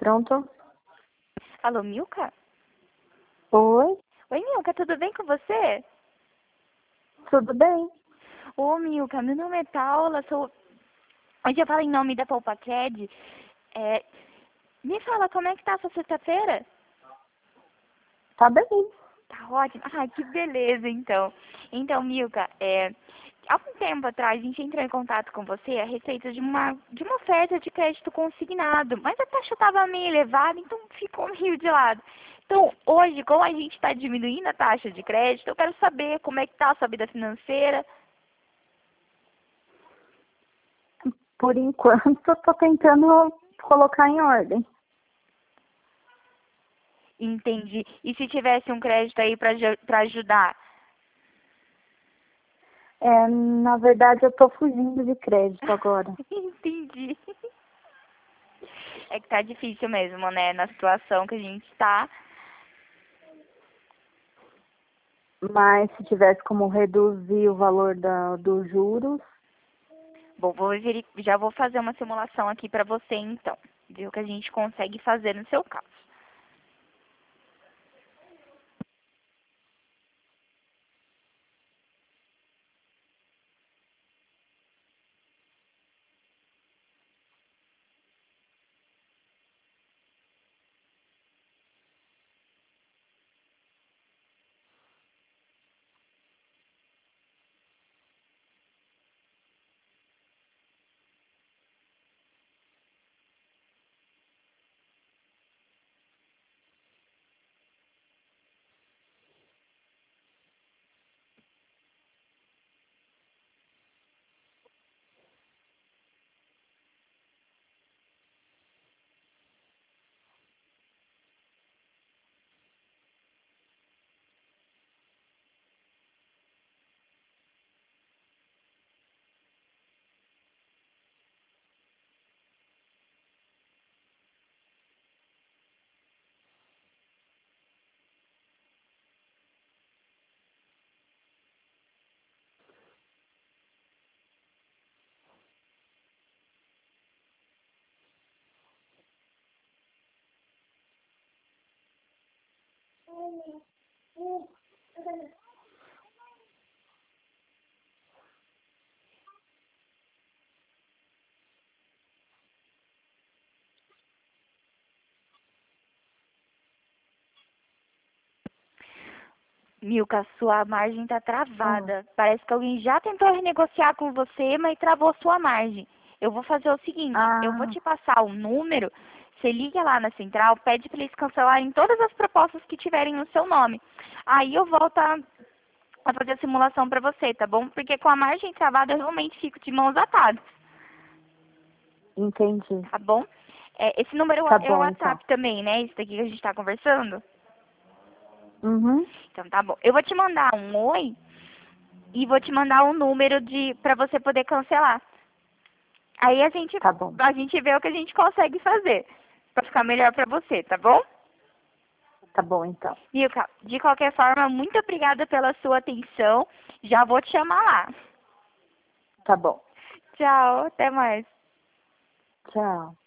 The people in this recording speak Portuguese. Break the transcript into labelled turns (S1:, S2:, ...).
S1: Pronto?
S2: Alô, Milka?
S1: Oi,
S2: Oi, Milka, tudo bem com você?
S1: tudo bem?
S2: Ô, Milka, meu nome é Paula, Hoje eu falo em nome da PoupaCred. Me fala, como é que tá a sua sexta-feira?
S1: Tá bem.
S2: Tá ótimo. Ai, que beleza, então. Então, Milka, há um tempo atrás a gente entrou em contato com você a respeito de uma oferta de crédito consignado, mas a taxa estava meio elevada, então ficou meio de lado. Então, hoje, como a gente está diminuindo a taxa de crédito, eu quero saber como é que está a sua vida financeira.
S1: Por enquanto, eu tô tentando colocar em ordem.
S2: Entendi. E se tivesse um crédito aí para ajudar?
S1: Na verdade, eu tô fugindo de crédito agora.
S2: Entendi. É que tá difícil mesmo, né? Na situação que a gente está.
S1: Mas se tivesse como reduzir o valor dos juros,
S2: Bom, já vou fazer uma simulação aqui para você, então. Ver o que a gente consegue fazer no seu caso. Milka, sua margem está travada. Parece que alguém já tentou renegociar com você, mas travou sua margem. Eu vou fazer o seguinte, eu vou
S1: ah,
S2: te passar o número, você liga lá na central, pede para eles cancelarem todas as propostas que tiverem no seu nome. Aí eu volto a fazer a simulação para você, tá bom? Porque com a margem travada eu realmente fico de mãos atadas,
S1: entendi.
S2: tá bom? Esse número
S1: Tá
S2: é o
S1: bom, então.
S2: WhatsApp também, né? Esse daqui que a gente está conversando?
S1: Uhum,
S2: Então tá bom. Eu vou te mandar um oi e vou te mandar um número para você poder cancelar. Aí a gente,
S1: tá bom.
S2: a gente vê o que a gente consegue fazer para ficar melhor para você, tá bom?
S1: Tá bom, então.
S2: Milka, de qualquer forma, muito obrigada pela sua atenção. Já vou te chamar lá.
S1: Tá bom.
S2: Tchau, até mais.
S1: Tchau.